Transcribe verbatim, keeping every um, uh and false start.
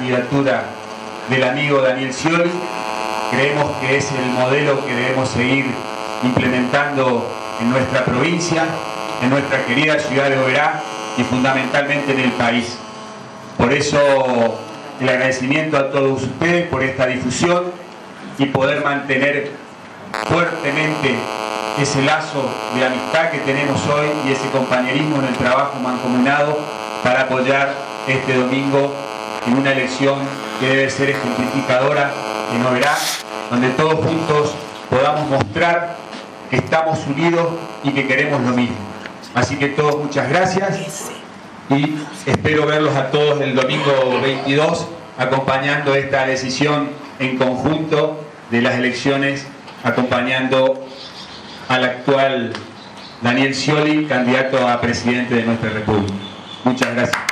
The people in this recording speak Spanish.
candidatura del amigo Daniel Scioli. Creemos que es el modelo que debemos seguir implementando en nuestra provincia, en nuestra querida ciudad de Oberá y fundamentalmente en el país. Por eso el agradecimiento a todos ustedes por esta difusión y poder mantener fuertemente ese lazo de amistad que tenemos hoy y ese compañerismo en el trabajo mancomunado para apoyar este domingo en una elección que debe ser ejemplificadora en Oberá, donde todos juntos podamos mostrar que estamos unidos y que queremos lo mismo. Así que todos muchas gracias y espero verlos a todos el domingo veintidós acompañando esta decisión en conjunto de las elecciones, acompañando al actual Daniel Scioli, candidato a presidente de nuestra República. Muchas gracias.